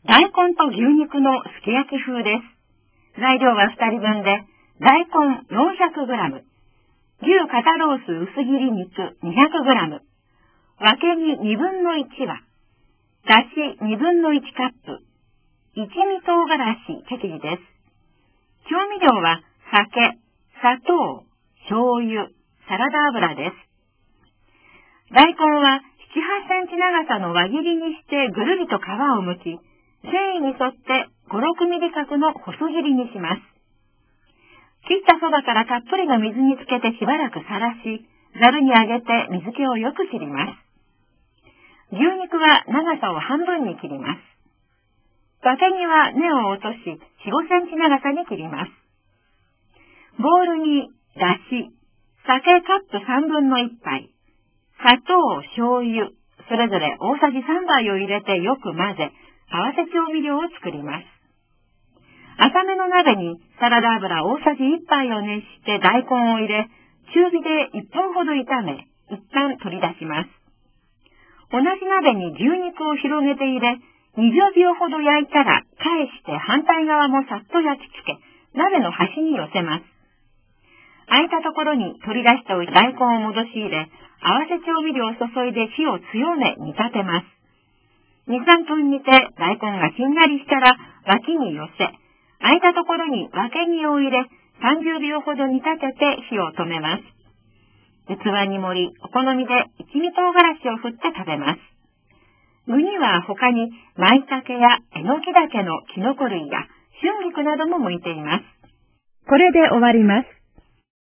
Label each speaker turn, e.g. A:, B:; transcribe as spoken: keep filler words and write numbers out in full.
A: 大根と牛肉のすき焼き風です。材料はふたりぶんで、大根 よんひゃくグラム、牛肩ロース薄切り肉 にひゃくグラム、わけぎにぶんのいちわ、だしにぶんのいちカップ、一味唐辛子適宜です。調味料は酒、砂糖、醤油、サラダ油です。大根はなな、はちセンチ長さの輪切りにしてぐるりと皮をむき、繊維に沿ってご、ろくミリ角の細切りにします。切ったそばからたっぷりの水につけてしばらくさらし、ざるにあげて水気をよく切ります。牛肉は長さを半分に切ります。わけぎは根を落としよん、ごセンチ長さに切ります。ボウルにだし、酒カップさんぶんのいっぱい、砂糖、醤油、それぞれ大さじさんばいを入れてよく混ぜ、合わせ調味料を作ります。浅めの鍋にサラダ油大さじいっぱいを熱して大根を入れ、中火でいっぷんほど炒め、一旦取り出します。同じ鍋に牛肉を広げて入れ、にじゅうびょうほど焼いたら返して反対側もさっと焼き付け、鍋の端に寄せます。空いたところに取り出しておいた大根を戻し入れ、合わせ調味料を注いで火を強め煮立てます。に、さんぷん煮て大根がしんなりしたら脇に寄せ、空いたところにわけぎを入れ、さんじゅうびょうほど煮立てて火を止めます。器に盛り、お好みで一味唐辛子を振って食べます。具には他に舞茸やえのき茸のきのこ類や春菊なども向いています。
B: これで終わります。